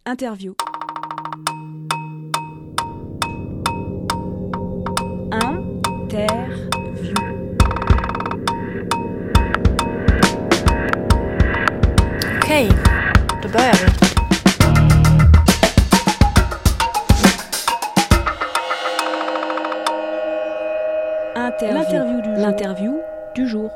Interview. Interview. Okej, då börjar vi. L'interview du jour.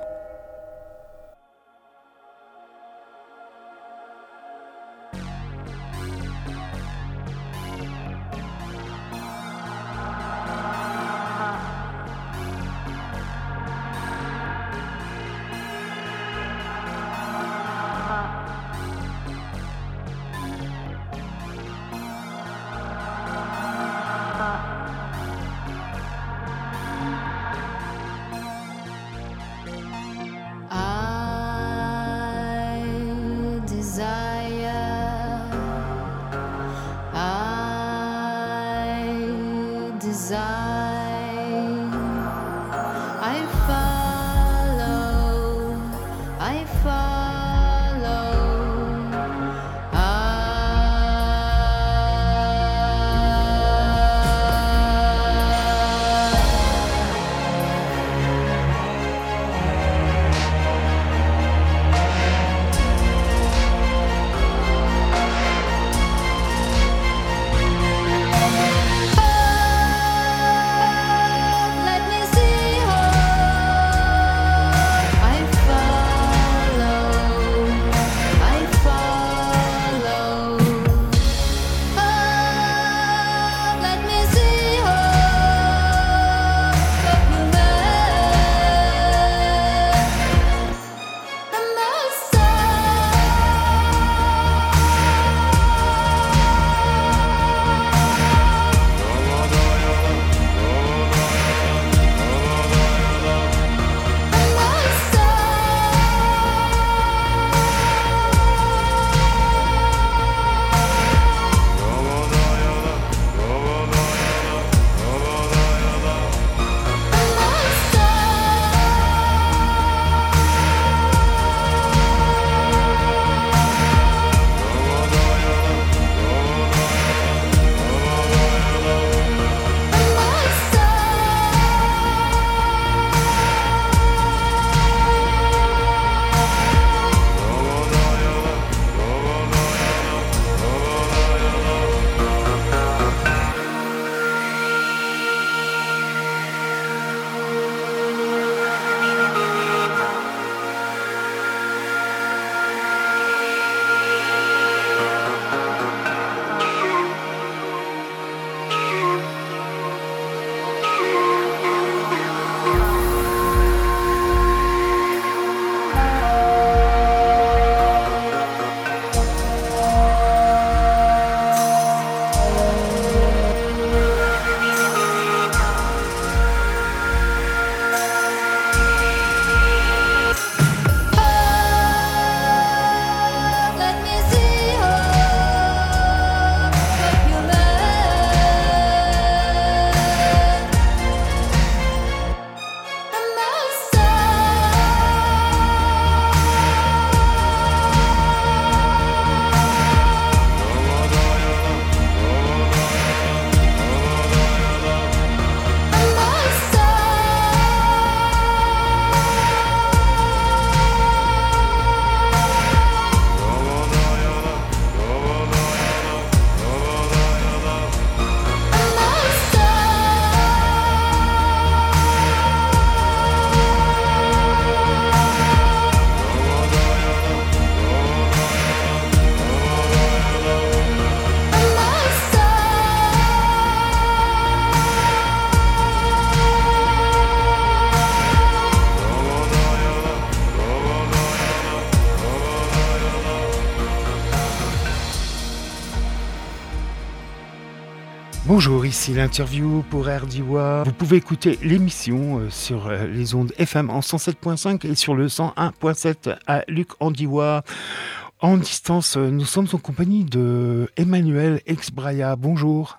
Bonjour, ici l'interview pour RDIWA. Vous pouvez écouter l'émission sur les ondes FM en 107.5 et sur le 101.7 à Luc-en-Diois. En distance, nous sommes en compagnie de Emmanuel Exbraya. Bonjour.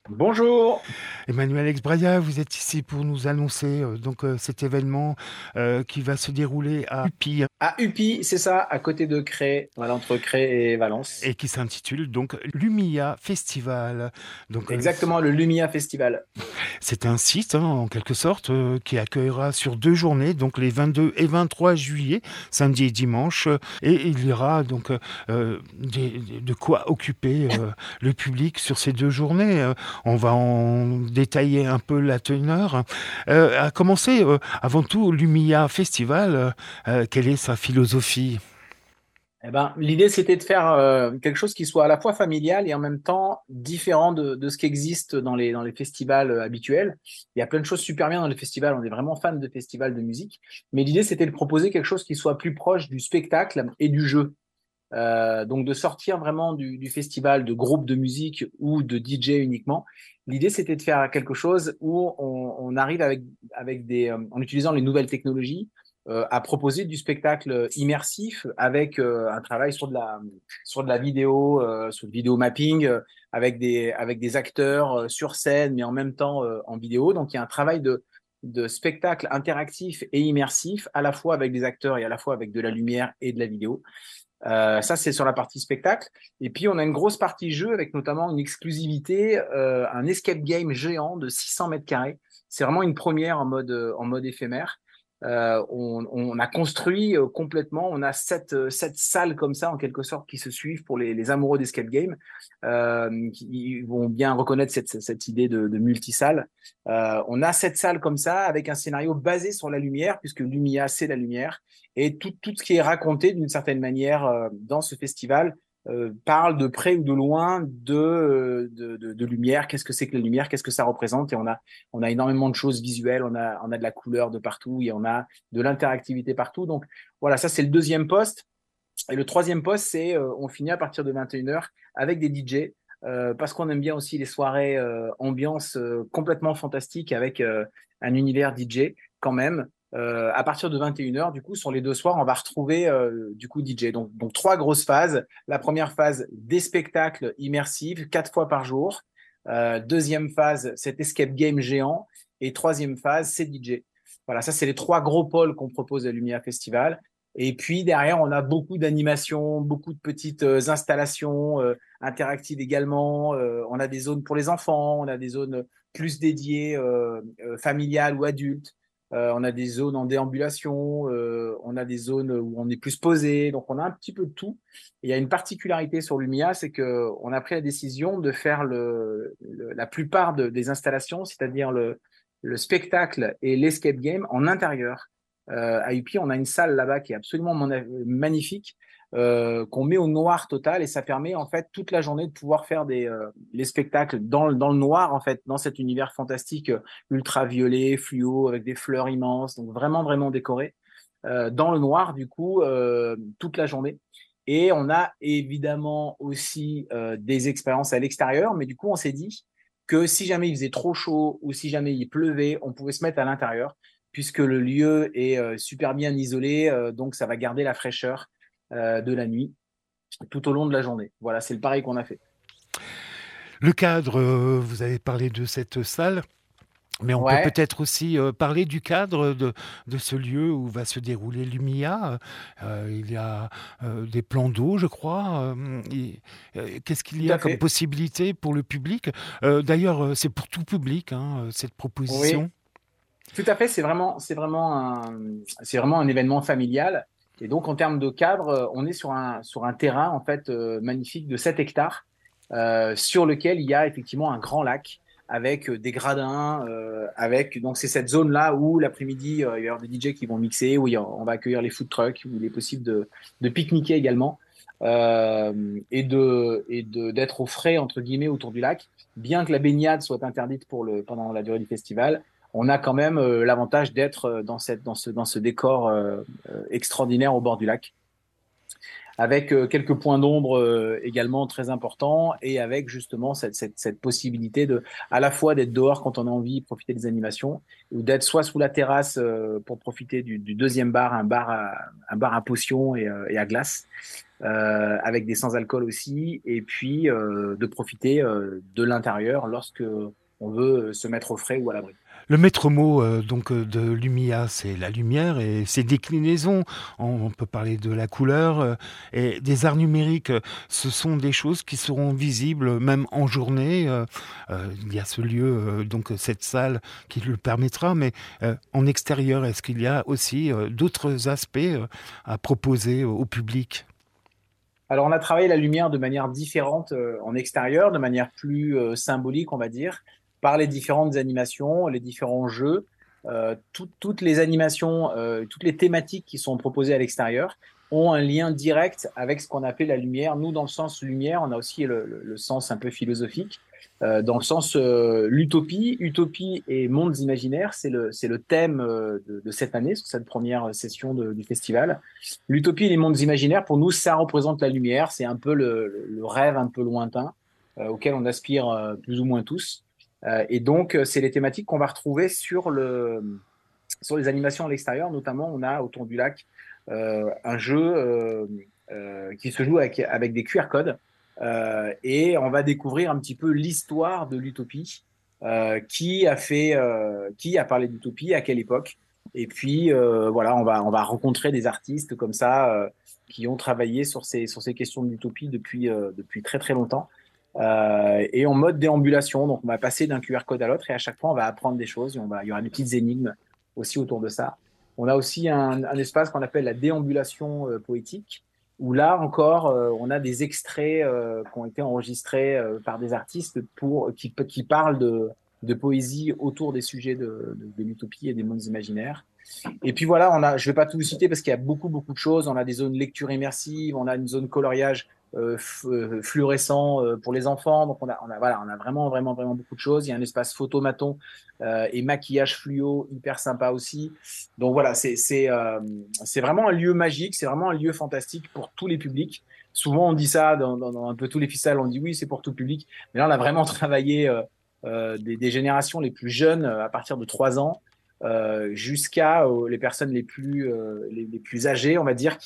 Bonjour. Emmanuel Exbraya, vous êtes ici pour nous annoncer cet événement qui va se dérouler à Upi À Upi, c'est ça, à côté de Cré, voilà, entre Cré et Valence. et qui s'intitule donc Lumia Festival. Donc Exactement, le Lumia Festival. c'est un site en quelque sorte qui accueillera sur 2 journées, donc les 22 et 23 juillet, samedi et dimanche, et il y aura donc de quoi occuper le public sur ces 2 journées. On va en détailler un peu la teneur. À commencer, avant tout, Lumia Festival, quelle est sa philosophie? Eh ben, l'idée, c'était de faire quelque chose qui soit à la fois familial et en même temps différent de ce qui existe dans les festivals habituels. Il y a plein de choses super bien dans les festivals. On est vraiment fan de festivals de musique. Mais l'idée, c'était de proposer quelque chose qui soit plus proche du spectacle et du jeu. Donc de sortir vraiment du festival de groupe de musique ou de DJ uniquement. L'idée, c'était de faire quelque chose où on arrive avec en utilisant les nouvelles technologies, à proposer du spectacle immersif avec un travail sur de la vidéo, sur le vidéo mapping, avec des acteurs sur scène, mais en même temps en vidéo. Donc il y a un travail de spectacle interactif et immersif, à la fois avec des acteurs et à la fois avec de la lumière et de la vidéo. Ça, c'est sur la partie spectacle. Et puis, on a une grosse partie jeu avec notamment une exclusivité, un escape game géant de 600 mètres carrés. C'est vraiment une première en mode éphémère. On a construit complètement, on a sept salles comme ça, en quelque sorte, qui se suivent pour les amoureux d'escape game, qui vont bien reconnaître cette idée de multisalle. On a 7 salles comme ça, avec un scénario basé sur la lumière, puisque Lumia, c'est la lumière. Et tout ce qui est raconté d'une certaine manière dans ce festival parle de près ou de loin de lumière. Qu'est-ce que c'est que la lumière? Qu'est-ce que ça représente? Et on a énormément de choses visuelles. On a de la couleur de partout et on a de l'interactivité partout. Donc voilà, ça c'est le deuxième poste. Et le troisième poste, c'est on finit à partir de 21h avec des DJ. Parce qu'on aime bien aussi les soirées ambiance complètement fantastiques avec un univers DJ quand même. À partir de 21h, du coup, sur les 2 soirs, on va retrouver du coup DJ. Donc 3 grosses phases. La première phase, des spectacles immersifs, 4 fois par jour. Deuxième phase, cet escape game géant. Et troisième phase, c'est DJ. Voilà, ça, c'est les 3 gros pôles qu'on propose à Lumia Festival. Et puis derrière, on a beaucoup d'animations, beaucoup de petites installations interactives également. On a des zones pour les enfants, on a des zones plus dédiées familiales ou adultes. On a des zones en déambulation, on a des zones où on est plus posé. Donc on a un petit peu de tout. Et il y a une particularité sur Lumia, c'est que on a pris la décision de faire la plupart des installations, c'est-à-dire le spectacle et l'escape game en intérieur. À UPI, on a une salle là-bas qui est absolument magnifique, qu'on met au noir total et ça permet en fait toute la journée de pouvoir faire les spectacles dans le noir en fait, dans cet univers fantastique ultraviolet, fluo, avec des fleurs immenses, donc vraiment vraiment décoré dans le noir du coup toute la journée. Et on a évidemment aussi des expériences à l'extérieur, mais du coup on s'est dit que si jamais il faisait trop chaud ou si jamais il pleuvait, on pouvait se mettre à l'intérieur puisque le lieu est super bien isolé, donc ça va garder la fraîcheur de la nuit tout au long de la journée. Voilà, c'est le pareil qu'on a fait. Le cadre, vous avez parlé de cette salle. Mais on peut Ouais, peut-être aussi parler du cadre de ce lieu où va se dérouler Lumia. Il y a des plans d'eau, je crois. Qu'est-ce qu'il tout y a à comme fait. possibilité pour le public? D'ailleurs, c'est pour tout public, hein, cette Oui, proposition. tout à fait. C'est vraiment un événement familial. Et donc, en termes de cadre, on est sur un terrain, en fait, magnifique de 7 hectares, sur lequel il y a effectivement un grand lac avec des gradins, donc c'est cette zone-là où l'après-midi, il va y avoir des DJ qui vont mixer, où on va accueillir les food trucks, où il est possible de pique-niquer également, d'être au frais, entre guillemets, autour du lac. Bien que la baignade soit interdite pendant la durée du festival, on a quand même l'avantage d'être dans ce décor extraordinaire au bord du lac, avec quelques points d'ombre également très importants, et avec justement cette possibilité à la fois d'être dehors quand on a envie de profiter des animations, ou d'être soit sous la terrasse pour profiter du deuxième bar, un bar à potions et à glace. avec des sans-alcool aussi, et puis de profiter de l'intérieur lorsque on veut se mettre au frais ou à l'abri. Le maître mot de Lumia, c'est la lumière et ses déclinaisons. On peut parler de la couleur et des arts numériques. Ce sont des choses qui seront visibles même en journée. Il y a ce lieu, cette salle qui le permettra, mais en extérieur, est-ce qu'il y a aussi d'autres aspects à proposer au public? Alors, on a travaillé la lumière de manière différente en extérieur, de manière plus symbolique, on va dire, par les différentes animations, les différents jeux, toutes les animations, toutes les thématiques qui sont proposées à l'extérieur ont un lien direct avec ce qu'on appelle la lumière. Nous, dans le sens lumière, on a aussi le sens un peu philosophique. Dans le sens l'utopie, utopie et mondes imaginaires, c'est le thème de cette année, sur cette première session du festival. L'utopie et les mondes imaginaires, pour nous, ça représente la lumière. C'est un peu le rêve un peu lointain auquel on aspire plus ou moins tous. Et donc, c'est les thématiques qu'on va retrouver sur les animations à l'extérieur. Notamment, on a autour du lac un jeu qui se joue avec des QR codes. Et on va découvrir un petit peu l'histoire de l'utopie, qui a parlé d'utopie, à quelle époque. Et puis voilà, on va rencontrer des artistes comme ça qui ont travaillé sur ces questions de l'utopie depuis très très longtemps. Et en mode déambulation, donc on va passer d'un QR code à l'autre et à chaque fois on va apprendre des choses. Il y aura des petites énigmes aussi autour de ça. On a aussi un espace qu'on appelle la déambulation poétique, où là encore, on a des extraits qui ont été enregistrés par des artistes qui parlent de poésie autour des sujets de l'utopie et des mondes imaginaires. Et puis voilà, je ne vais pas tout vous citer parce qu'il y a beaucoup, beaucoup de choses. On a des zones lecture immersive, on a une zone coloriage fluorescent pour les enfants. Donc voilà, on a vraiment, vraiment, vraiment beaucoup de choses. Il y a un espace photomaton et maquillage fluo hyper sympa aussi. Donc voilà, c'est vraiment un lieu magique, c'est vraiment un lieu fantastique pour tous les publics. Souvent, on dit ça dans un peu tous les festivals, on dit oui, c'est pour tout public. Mais là, on a vraiment travaillé des générations les plus jeunes, à partir de 3 ans, jusqu'à les personnes les plus âgées, on va dire,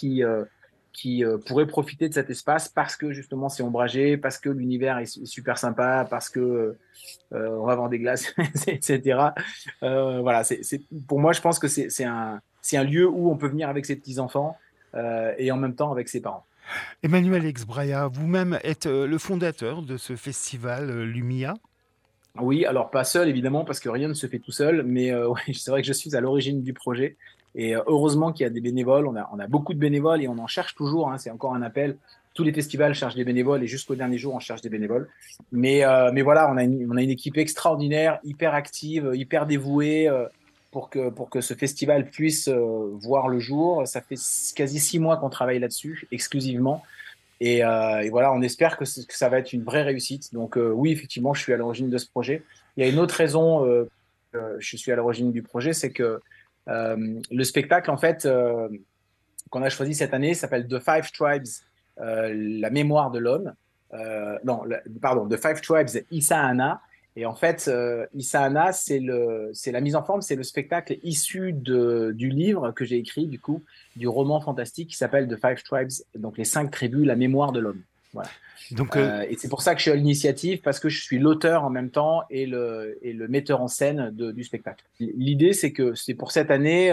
qui pourraient profiter de cet espace parce que justement c'est ombragé, parce que l'univers est super sympa, parce que on va vendre des glaces, etc. Voilà, pour moi, je pense que c'est un lieu où on peut venir avec ses petits-enfants et en même temps avec ses parents. Emmanuel Exbraya, vous-même êtes le fondateur de ce festival Lumia. Oui, alors pas seul évidemment parce que rien ne se fait tout seul, mais ouais, c'est vrai que je suis à l'origine du projet et heureusement qu'il y a des bénévoles. On a beaucoup de bénévoles et on en cherche toujours, hein, c'est encore un appel. Tous les festivals cherchent des bénévoles et jusqu'au dernier jour on cherche des bénévoles. Mais voilà, on a une équipe extraordinaire, hyper active, hyper dévouée pour que ce festival puisse voir le jour. Ça fait quasi 6 mois qu'on travaille là-dessus exclusivement. Et voilà, on espère que ça va être une vraie réussite. Donc oui, effectivement, je suis à l'origine de ce projet. Il y a une autre raison que je suis à l'origine du projet, c'est que le spectacle, en fait, qu'on a choisi cette année s'appelle The Five Tribes, la mémoire de l'homme. Non, pardon, The Five Tribes Isahana. Et en fait, Isahana, c'est la mise en forme, c'est le spectacle issu du livre que j'ai écrit, du coup, du roman fantastique qui s'appelle The Five Tribes, donc les 5 tribus, la mémoire de l'homme. Voilà. Donc, Et c'est pour ça que je suis à l'initiative, parce que je suis l'auteur en même temps et le metteur en scène du spectacle. L'idée, c'est que c'est pour cette année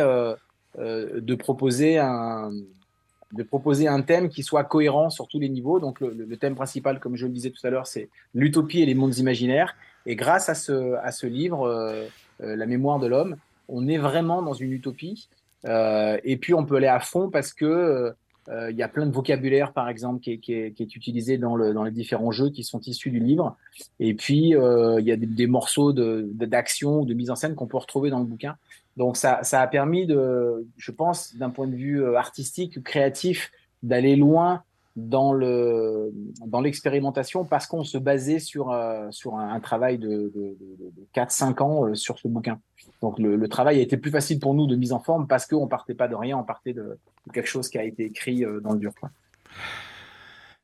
de proposer un thème qui soit cohérent sur tous les niveaux. Donc le thème principal, comme je le disais tout à l'heure, c'est l'utopie et les mondes imaginaires. Et grâce à ce livre, La mémoire de l'homme, on est vraiment dans une utopie. Et puis on peut aller à fond parce que il y a plein de vocabulaire, par exemple, qui est utilisé dans les différents jeux qui sont issus du livre. Et puis il y a des morceaux d'action ou de mise en scène qu'on peut retrouver dans le bouquin. Donc ça a permis je pense, d'un point de vue artistique, créatif, d'aller loin dans l'expérimentation parce qu'on se basait sur un travail de 4-5 ans sur ce bouquin. Donc le travail a été plus facile pour nous de mise en forme parce qu'on partait pas de rien, on partait de quelque chose qui a été écrit dans le dur, quoi.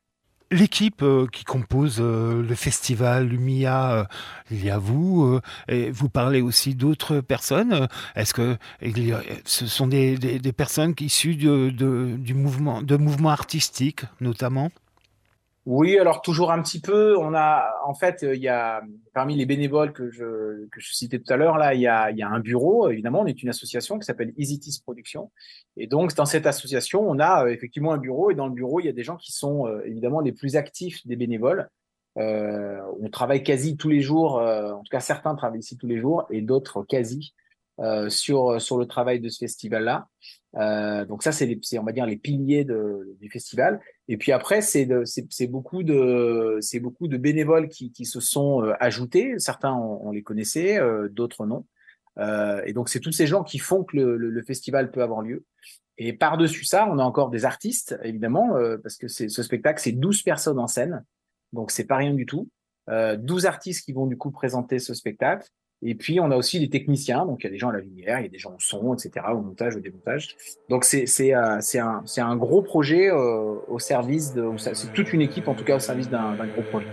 l'équipe qui compose le festival Lumia, il y a vous, et vous parlez aussi d'autres personnes. Est-ce que ce sont des personnes issues du mouvement artistique, notamment? Oui, alors toujours un petit peu. On a, en fait, il y a parmi les bénévoles que je citais tout à l'heure là, il y a un bureau. Évidemment, on est une association qui s'appelle EasyTease Production. Et donc dans cette association, on a effectivement un bureau. Et dans le bureau, il y a des gens qui sont évidemment les plus actifs des bénévoles. On travaille quasi tous les jours. En tout cas, certains travaillent ici tous les jours et d'autres quasi sur le travail de ce festival-là. Donc ça, c'est on va dire les piliers du festival. Et puis après, c'est beaucoup de bénévoles qui se sont ajoutés. Certains on les connaissait, d'autres non. Et donc c'est tous ces gens qui font que le festival peut avoir lieu. Et par-dessus ça, on a encore des artistes, évidemment, parce que ce spectacle, c'est 12 personnes en scène. Donc c'est pas rien du tout. 12 artistes qui vont du coup présenter ce spectacle. Et puis, on a aussi les techniciens. Donc, il y a des gens à la lumière, il y a des gens au son, etc., au montage, au démontage. Donc, c'est un gros projet au service c'est toute une équipe, en tout cas, au service d'un gros projet.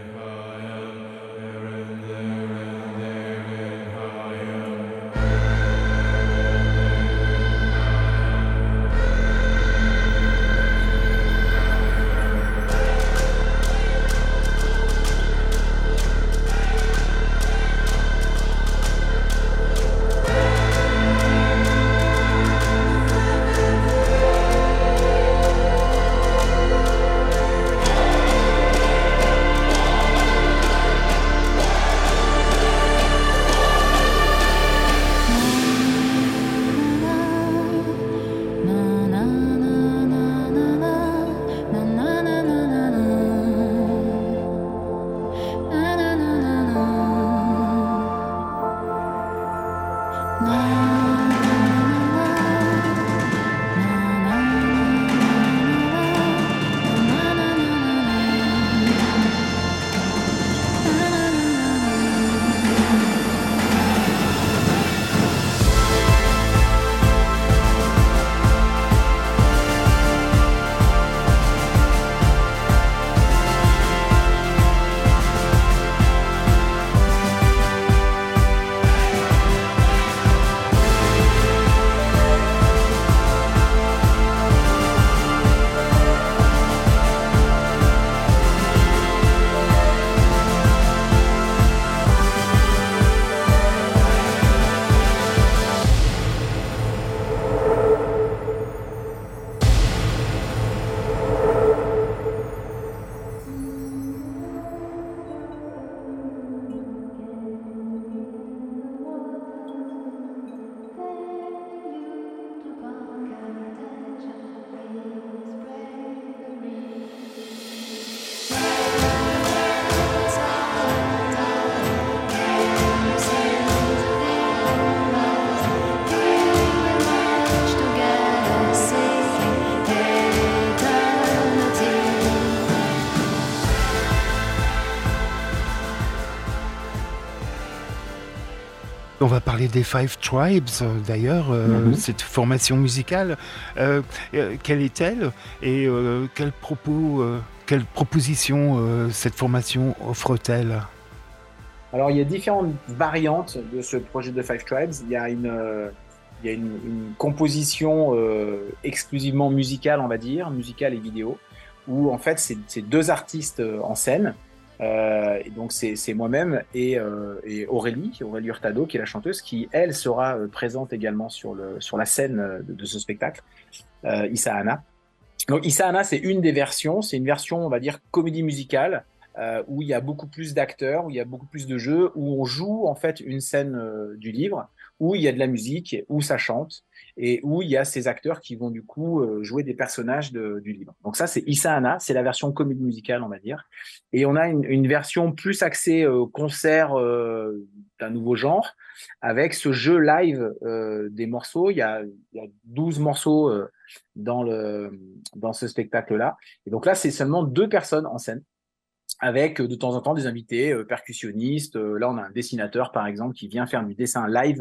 On va parler des Five Tribes, d'ailleurs, cette formation musicale. Quelle est-elle et quelle proposition cette formation offre-t-elle? Alors, il y a différentes variantes de ce projet de Five Tribes. Il y a une composition exclusivement musicale, on va dire, musicale et vidéo, où en fait, c'est deux artistes en scène. Et donc c'est moi-même et Aurélie Hurtado, qui est la chanteuse, qui elle sera présente également sur la scène de ce spectacle. Issa Anna. Donc Issa Anna, c'est une des versions. C'est une version, on va dire, comédie musicale, où il y a beaucoup plus d'acteurs, où il y a beaucoup plus de jeux, où on joue en fait une scène du livre, où il y a de la musique, où ça chante, et où il y a ces acteurs qui vont du coup jouer des personnages du livre. Donc ça, c'est Issa Anna, c'est la version comédie musicale, on va dire. Et on a une version plus axée concert d'un nouveau genre, avec ce jeu live des morceaux. Il y a 12 morceaux dans ce spectacle-là. Et donc là, c'est seulement deux personnes en scène, avec de temps en temps des invités percussionnistes. Là, on a un dessinateur, par exemple, qui vient faire du dessin live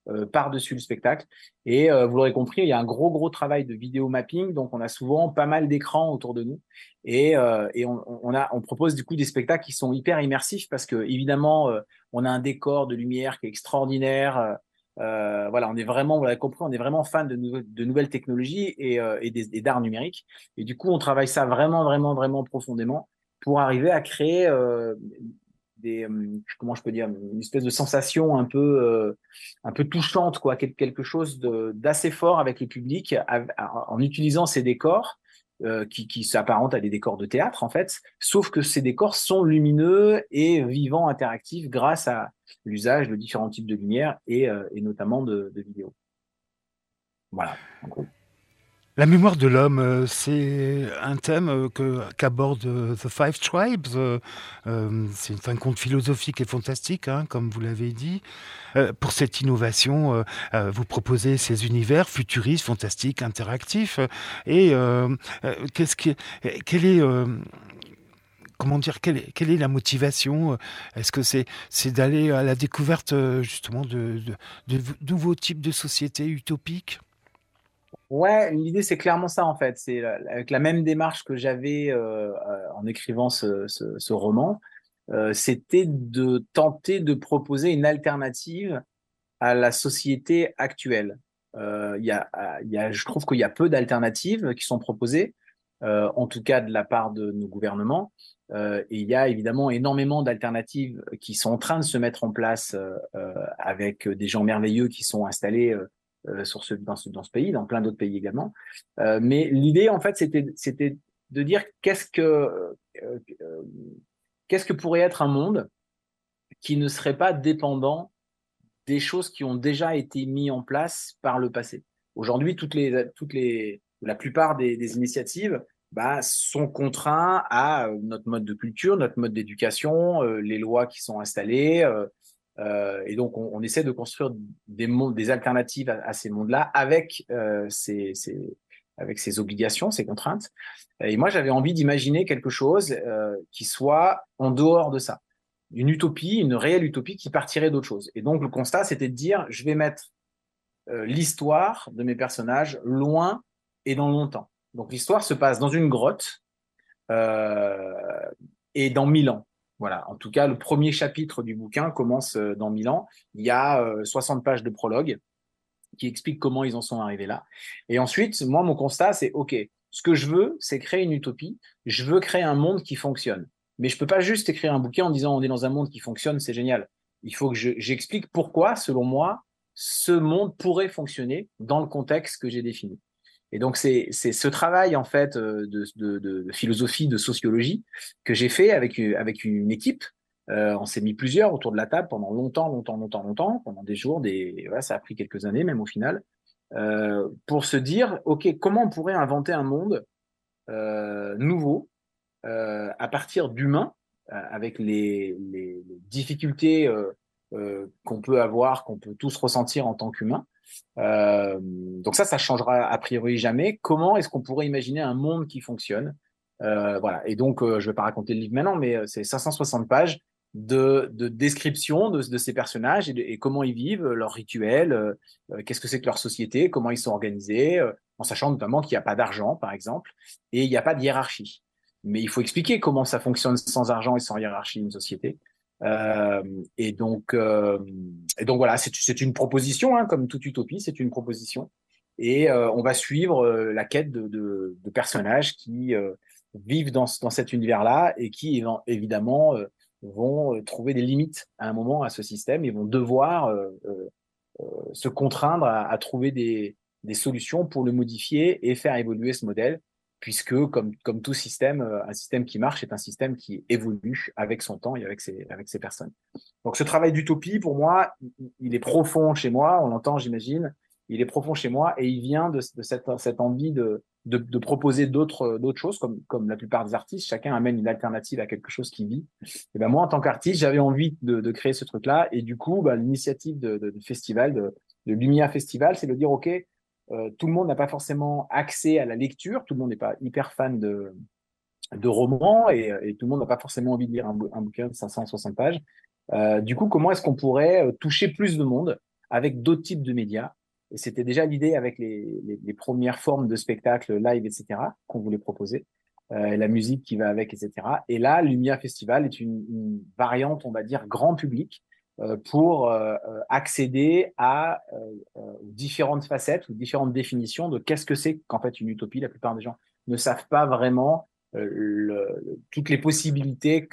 par-dessus le spectacle. Et vous l'aurez compris, il y a un gros travail de vidéo mapping, donc on a souvent pas mal d'écrans autour de nous. Et on propose du coup des spectacles qui sont hyper immersifs parce que évidemment, on a un décor de lumière qui est extraordinaire. Voilà, on est vraiment, vous l'avez compris, on est vraiment fan de nouvelles technologies et d'art numérique. Et du coup, on travaille ça vraiment profondément pour arriver à créer comment je peux dire, une espèce de sensation un peu touchante, quoi, quelque chose d'assez fort avec le public en utilisant ces décors qui s'apparentent à des décors de théâtre en fait, sauf que ces décors sont lumineux et vivants, interactifs grâce à l'usage de différents types de lumière et notamment de vidéos. Voilà, en gros. La mémoire de l'homme, c'est un thème qu'aborde The Five Tribes. C'est un conte philosophique et fantastique, hein, comme vous l'avez dit. Pour cette innovation, vous proposez ces univers futuristes, fantastiques, interactifs. Et quelle est, comment dire, quelle est la motivation? Est-ce que c'est d'aller à la découverte justement de nouveaux types de sociétés utopiques? Ouais, l'idée c'est clairement ça en fait. C'est avec la même démarche que j'avais en écrivant ce roman, c'était de tenter de proposer une alternative à la société actuelle. Je trouve qu'il y a peu d'alternatives qui sont proposées, en tout cas de la part de nos gouvernements. Et il y a évidemment énormément d'alternatives qui sont en train de se mettre en place avec des gens merveilleux qui sont installés dans ce pays, dans plein d'autres pays également. Mais l'idée, en fait, c'était de dire qu'est-ce que pourrait être un monde qui ne serait pas dépendant des choses qui ont déjà été mises en place par le passé. Aujourd'hui, la plupart des initiatives sont contraints à notre mode de culture, notre mode d'éducation, les lois qui sont installées. Et donc, on essaie de construire des alternatives à ces mondes-là avec avec ces obligations, ces contraintes. Et moi, j'avais envie d'imaginer quelque chose qui soit en dehors de ça. Une utopie, une réelle utopie qui partirait d'autre chose. Et donc, le constat, c'était de dire, je vais mettre l'histoire de mes personnages loin et dans longtemps. Donc, l'histoire se passe dans une grotte euh, et dans 1000 ans. Voilà. En tout cas, le premier chapitre du bouquin commence dans 1000 ans. Il y a 60 pages de prologue qui expliquent comment ils en sont arrivés là. Et ensuite, moi, mon constat, c'est OK, ce que je veux, c'est créer une utopie. Je veux créer un monde qui fonctionne. Mais je peux pas juste écrire un bouquin en disant on est dans un monde qui fonctionne, c'est génial. Il faut que j'explique pourquoi, selon moi, ce monde pourrait fonctionner dans le contexte que j'ai défini. Et donc, c'est ce travail, en fait, de philosophie, de sociologie que j'ai fait avec une équipe. On s'est mis plusieurs autour de la table pendant longtemps, pendant des jours, voilà, ça a pris quelques années, même au final, pour se dire, OK, comment on pourrait inventer un monde nouveau à partir d'humains, avec les difficultés qu'on peut avoir, qu'on peut tous ressentir en tant qu'humains. Donc ça changera a priori jamais. Comment est-ce qu'on pourrait imaginer un monde qui fonctionne? Voilà. Et donc, je vais pas raconter le livre maintenant, mais c'est 560 pages de description de ces personnages et comment ils vivent, leurs rituels, qu'est-ce que c'est que leur société, comment ils sont organisés, en sachant notamment qu'il n'y a pas d'argent, par exemple, et il n'y a pas de hiérarchie. Mais il faut expliquer comment ça fonctionne sans argent et sans hiérarchie une société. Euh, et donc, euh, et donc voilà, c'est une proposition, hein, comme toute utopie, c'est une proposition. Et on va suivre la quête de personnages qui vivent dans cet univers-là et qui évidemment vont trouver des limites à un moment à ce système et vont devoir se contraindre à trouver des solutions pour le modifier et faire évoluer ce modèle, puisque comme tout système, un système qui marche est un système qui évolue avec son temps et avec ses personnes. Donc ce travail d'utopie, pour moi, il est profond chez moi, on l'entend, j'imagine, il est profond chez moi et il vient de cette envie de proposer d'autres choses, comme la plupart des artistes, chacun amène une alternative à quelque chose qui vit. Et ben moi, en tant qu'artiste, j'avais envie de créer ce truc-là et du coup, l'initiative de festival, de Lumia Festival, c'est de dire, OK, tout le monde n'a pas forcément accès à la lecture, tout le monde n'est pas hyper fan de romans et tout le monde n'a pas forcément envie de lire un bouquin de 560 pages. Du coup, comment est-ce qu'on pourrait toucher plus de monde avec d'autres types de médias. Et c'était déjà l'idée avec les premières formes de spectacles live, etc., qu'on voulait proposer, la musique qui va avec, etc. Et là, Lumia Festival est une variante, on va dire, grand public pour accéder à différentes facettes ou différentes définitions de qu'est-ce que c'est qu'en fait une utopie. La plupart des gens ne savent pas vraiment toutes les possibilités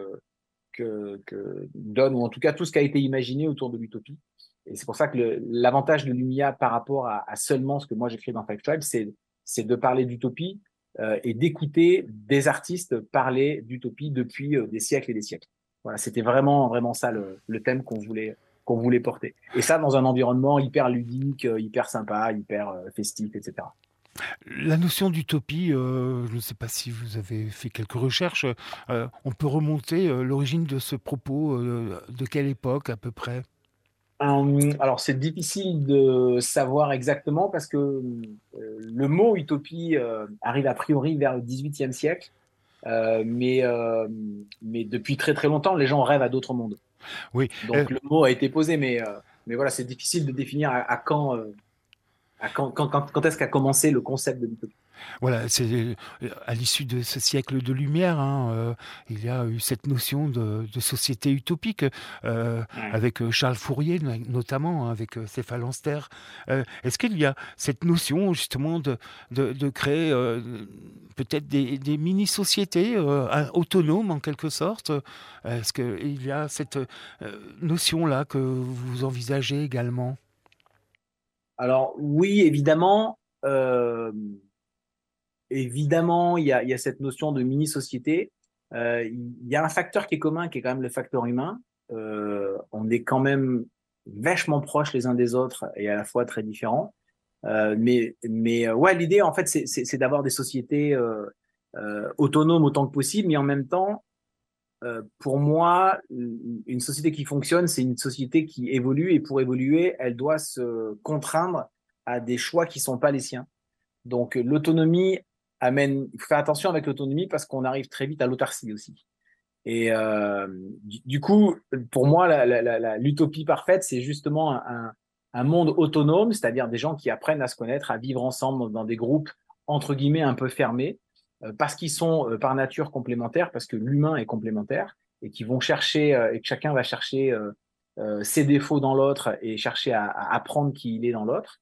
que donne, ou en tout cas tout ce qui a été imaginé autour de l'utopie. Et c'est pour ça que l'avantage de Lumia par rapport à seulement ce que moi j'écris dans Five Tribes, c'est de parler d'utopie et d'écouter des artistes parler d'utopie depuis des siècles et des siècles. Voilà, c'était vraiment ça le thème qu'on voulait porter. Et ça dans un environnement hyper ludique, hyper sympa, hyper festif, etc. La notion d'utopie, je ne sais pas si vous avez fait quelques recherches, on peut remonter l'origine de ce propos, de quelle époque à peu près? Alors, c'est difficile de savoir exactement parce que le mot utopie arrive a priori vers le XVIIIe siècle, euh, mais, euh, mais depuis très très longtemps, les gens rêvent à d'autres mondes. Oui, Donc, le mot a été posé, mais voilà, c'est difficile de définir quand est-ce qu'a commencé le concept de l'utopie. voilà, c'est à l'issue de ce siècle de lumière, hein, il y a eu cette notion de société utopique Ouais. avec Charles Fourier notamment, hein, avec Céphalanster. Est-ce qu'il y a cette notion justement de créer peut-être des mini-sociétés autonomes en quelque sorte? Est-ce qu'il y a cette notion-là que vous envisagez également? Alors, oui, évidemment. Évidemment, il y a cette notion de mini-société. Il y a un facteur qui est commun, qui est quand même le facteur humain. On est quand même vachement proches les uns des autres et à la fois très différents. Ouais, l'idée, en fait, c'est d'avoir des sociétés autonomes autant que possible, mais en même temps, pour moi, une société qui fonctionne, c'est une société qui évolue et pour évoluer, elle doit se contraindre à des choix qui sont pas les siens. Donc, l'autonomie il faut faire attention avec l'autonomie parce qu'on arrive très vite à l'autarcie aussi. Et du coup, pour moi, l'utopie parfaite, c'est justement un monde autonome, c'est-à-dire des gens qui apprennent à se connaître, à vivre ensemble dans des groupes, entre guillemets, un peu fermés, parce qu'ils sont par nature complémentaires, parce que l'humain est complémentaire, et qui vont chercher, et que chacun va chercher ses défauts dans l'autre et chercher à apprendre qui il est dans l'autre.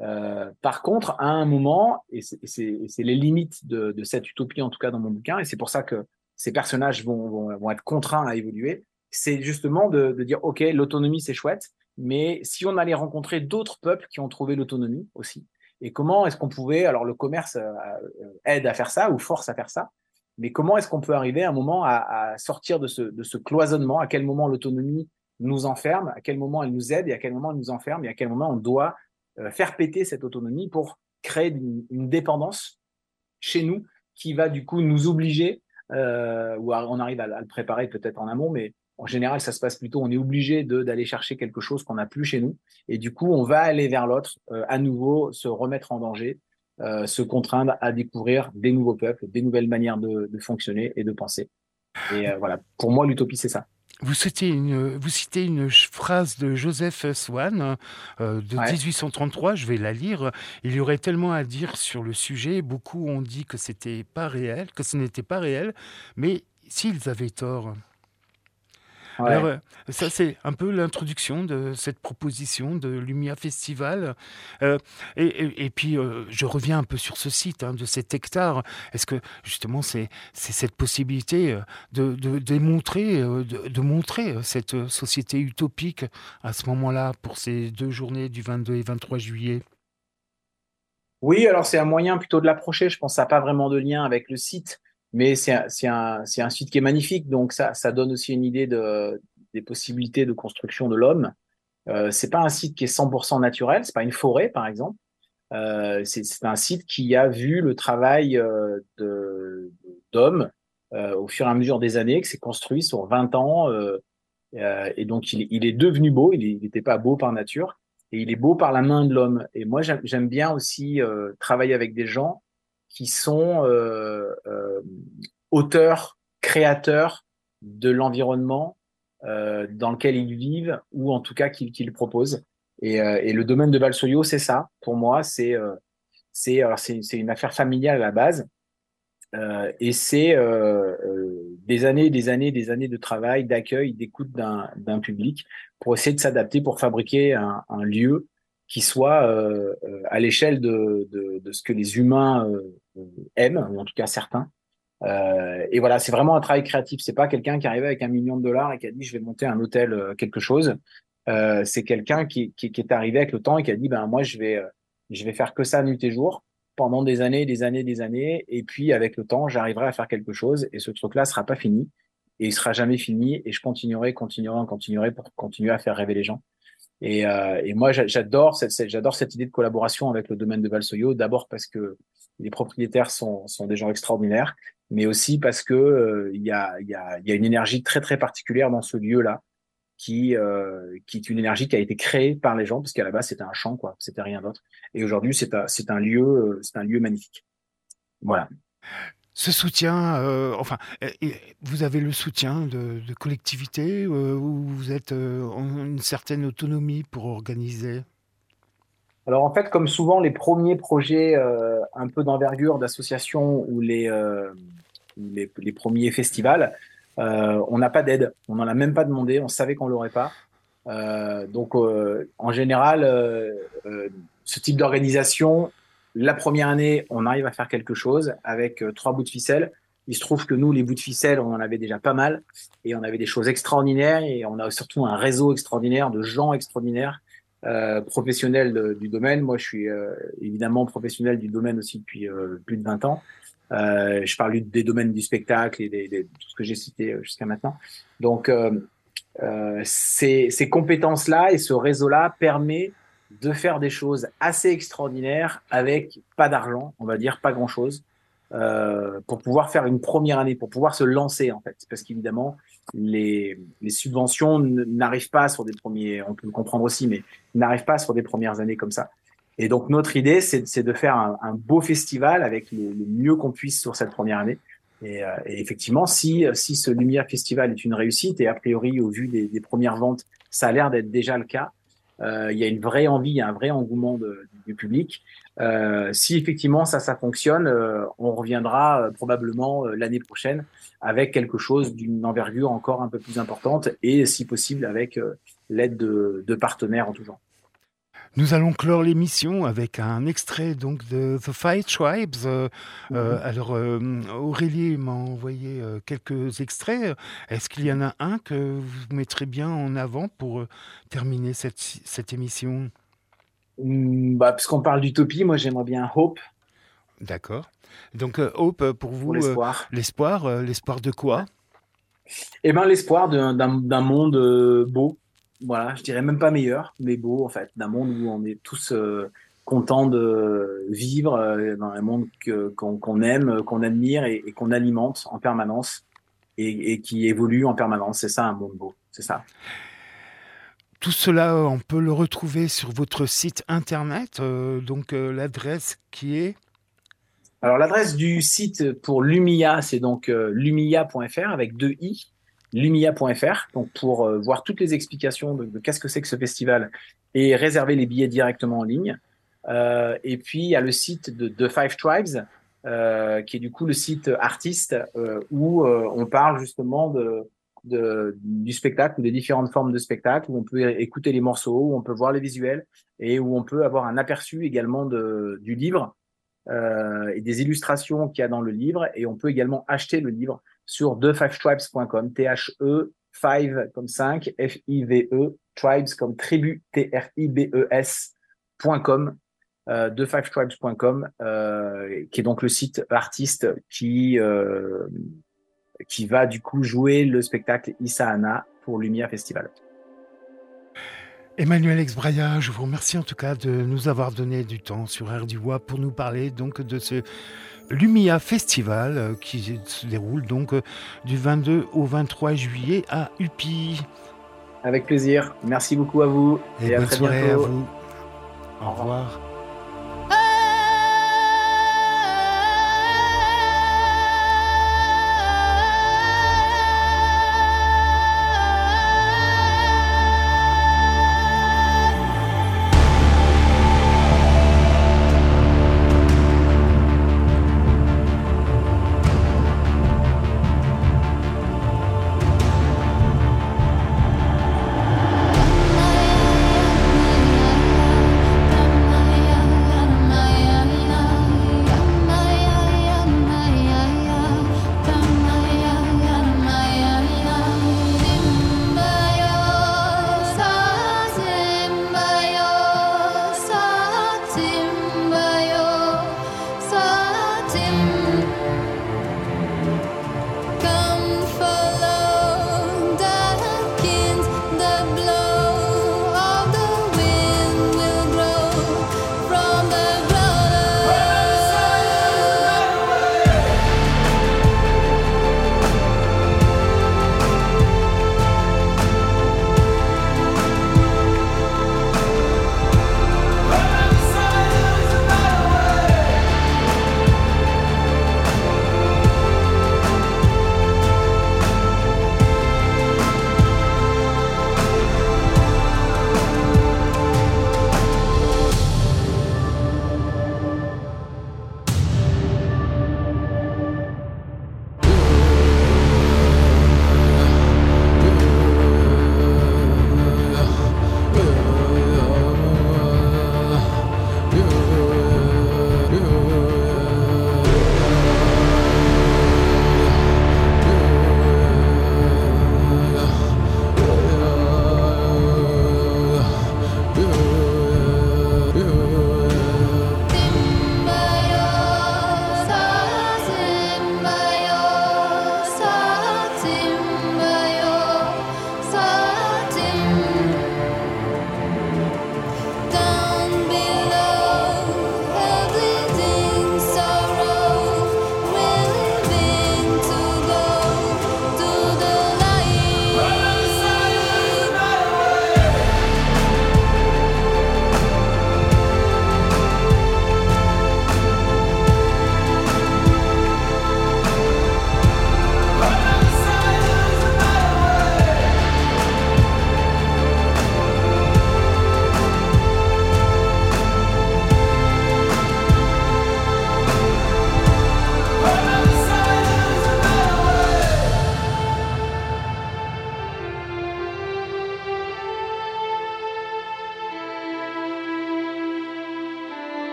Par contre, à un moment, et c'est les limites de cette utopie, en tout cas dans mon bouquin, et c'est pour ça que ces personnages vont être contraints à évoluer, c'est justement de dire, OK, l'autonomie, c'est chouette, mais si on allait rencontrer d'autres peuples qui ont trouvé l'autonomie aussi, et comment est-ce qu'on pouvait, alors le commerce aide à faire ça ou force à faire ça, mais comment est-ce qu'on peut arriver à un moment à sortir de ce cloisonnement, à quel moment l'autonomie nous enferme, à quel moment elle nous aide et à quel moment elle nous enferme et à quel moment on doit faire péter cette autonomie pour créer une dépendance chez nous qui va du coup nous obliger, ou on arrive à le préparer peut-être en amont, mais en général, ça se passe plutôt, on est obligé d'aller chercher quelque chose qu'on n'a plus chez nous. Et du coup, on va aller vers l'autre, à nouveau, se remettre en danger, se contraindre à découvrir des nouveaux peuples, des nouvelles manières de fonctionner et de penser. Et voilà, pour moi, l'utopie, c'est ça. Vous citez une phrase de Joseph Swan de Ouais. 1833, je vais la lire. Il y aurait tellement à dire sur le sujet. Beaucoup ont dit que c'était pas réel, que ce n'était pas réel, mais s'ils avaient tort. Alors, Ouais. ça, c'est un peu l'introduction de cette proposition de Lumia Festival. Euh, et puis, je reviens un peu sur ce site, hein, de cet hectare. Est-ce que, justement, c'est cette possibilité de démontrer, de montrer cette société utopique à ce moment-là, pour ces 2 journées du 22 et 23 juillet? Oui, alors c'est un moyen plutôt de l'approcher. Je pense que ça n'a pas vraiment de lien avec le site, mais c'est un site qui est magnifique. Donc ça donne aussi une idée des possibilités de construction de l'homme. C'est pas un site qui est 100% naturel, c'est pas une forêt par exemple. C'est un site qui a vu le travail d'hommes au fur et à mesure des années, qui s'est construit sur 20 ans. Et donc, il est devenu beau. Il n'était pas beau par nature. Et il est beau par la main de l'homme. Et moi, j'aime bien aussi travailler avec des gens qui sont auteurs, créateurs de l'environnement dans lequel ils vivent, ou en tout cas qu'ils proposent. Et le domaine de Valsoyo, c'est ça. Pour moi, c'est une affaire familiale à la base. Et c'est des années, des années, des années de travail, d'accueil, d'écoute d'un public pour essayer de s'adapter, pour fabriquer un lieu qui soit à l'échelle de ce que les humains aiment, ou en tout cas certains. Et voilà, c'est vraiment un travail créatif. C'est pas quelqu'un qui arrive avec 1 million de dollars et qui a dit je vais monter un hôtel quelque chose. C'est quelqu'un qui est arrivé avec le temps et qui a dit ben moi je vais faire que ça nuit et jour pendant des années, des années, des années. Et puis avec le temps, j'arriverai à faire quelque chose et ce truc-là sera pas fini et il sera jamais fini et je continuerai, continuerai, continuerai pour continuer à faire rêver les gens. Et moi, j'adore cette idée de collaboration avec le domaine de Valsoyo. D'abord parce que les propriétaires sont des gens extraordinaires, mais aussi parce que il y a une énergie très très particulière dans ce lieu-là, qui est une énergie qui a été créée par les gens, parce qu'à la base c'était un champ, quoi, c'était rien d'autre. Et aujourd'hui, c'est un lieu magnifique. Voilà. Ce soutien, vous avez le soutien de collectivités ou vous êtes en une certaine autonomie pour organiser? Alors en fait, comme souvent les premiers projets un peu d'envergure d'association ou les premiers festivals, on n'a pas d'aide. On n'en a même pas demandé. On savait qu'on l'aurait pas. Donc en général, ce type d'organisation, la première année, on arrive à faire quelque chose avec 3 bouts de ficelle. Il se trouve que nous, les bouts de ficelle, on en avait déjà pas mal et on avait des choses extraordinaires et on a surtout un réseau extraordinaire de gens extraordinaires professionnel du domaine. Moi, je suis évidemment professionnel du domaine aussi depuis plus de 20 ans. Je parle des domaines du spectacle et de tout ce que j'ai cité jusqu'à maintenant. Donc, ces compétences-là et ce réseau-là permet de faire des choses assez extraordinaires avec pas d'argent, on va dire, pas grand-chose, pour pouvoir faire une première année, pour pouvoir se lancer en fait. Parce qu'évidemment, les subventions n'arrivent pas sur des premiers, on peut le comprendre aussi, mais n'arrivent pas sur des premières années comme ça. Et donc notre idée, c'est de faire un beau festival avec le mieux qu'on puisse sur cette première année. Et effectivement, si ce Lumière Festival est une réussite, et a priori au vu des premières ventes, ça a l'air d'être déjà le cas, il y a une vraie envie, il y a un vrai engouement du public. Si effectivement ça fonctionne, on reviendra probablement l'année prochaine avec quelque chose d'une envergure encore un peu plus importante et si possible avec l'aide de partenaires en tout genre. Nous allons clore l'émission avec un extrait donc de The Five Tribes. Alors Aurélie m'a envoyé quelques extraits. Est-ce qu'il y en a un que vous mettrez bien en avant pour terminer cette émission? Bah, puisqu'on parle d'utopie, moi j'aimerais bien Hope D'accord. Donc Hope, pour vous, pour l'espoir. l'espoir de quoi? Eh ben l'espoir d'un monde beau. Voilà, je dirais même pas meilleur, mais beau en fait, d'un monde où on est tous contents de vivre dans un monde qu'on aime, qu'on admire et qu'on alimente en permanence et qui évolue en permanence. C'est ça un monde beau, c'est ça. Tout cela, on peut le retrouver sur votre site internet, donc l'adresse qui est... Alors l'adresse du site pour Lumia, c'est donc lumia.fr avec 2 i, lumia.fr, donc pour voir toutes les explications de qu'est-ce que c'est que ce festival et réserver les billets directement en ligne. Et puis il y a le site de The Five Tribes, qui est du coup le site artiste où on parle justement du spectacle ou des différentes formes de spectacle, où on peut écouter les morceaux, où on peut voir les visuels et où on peut avoir un aperçu également du livre et des illustrations qu'il y a dans le livre. Et on peut également acheter le livre sur thefivetribes.com, T-H-E, 5 comme 5, F-I-V-E, tribes comme tribu, T-R-I-B-E-S.com, thefivetribes.com, qui est donc le site artiste qui va du coup jouer le spectacle Issa-Ana pour Lumière Festival. Emmanuel Exbraya, je vous remercie en tout cas de nous avoir donné du temps sur Air du Bois pour nous parler donc de ce Lumia Festival qui se déroule donc du 22 au 23 juillet à Upi. Avec plaisir. Merci beaucoup à vous Et à bonne très soirée bientôt. à vous. Au revoir.